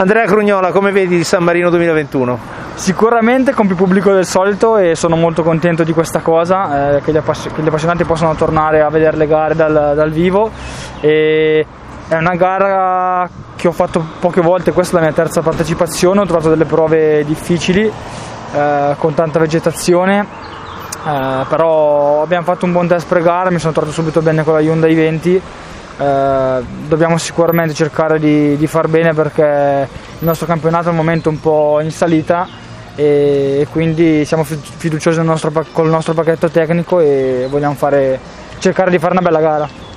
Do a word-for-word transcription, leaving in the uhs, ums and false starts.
Andrea Crugnola, come vedi San Marino duemilaventuno? Sicuramente con più pubblico del solito e sono molto contento di questa cosa, eh, che, gli che gli appassionati possano tornare a vedere le gare dal, dal vivo. E è una gara che ho fatto poche volte, questa è la mia terza partecipazione, ho trovato delle prove difficili, eh, con tanta vegetazione, eh, però abbiamo fatto un buon test pre-gara, mi sono trovato subito bene con la Hyundai venti. Eh, dobbiamo sicuramente cercare di, di far bene perché il nostro campionato al momento è un po' in salita e quindi siamo fiduciosi nel nostro, col nostro pacchetto tecnico e vogliamo fare, cercare di fare una bella gara.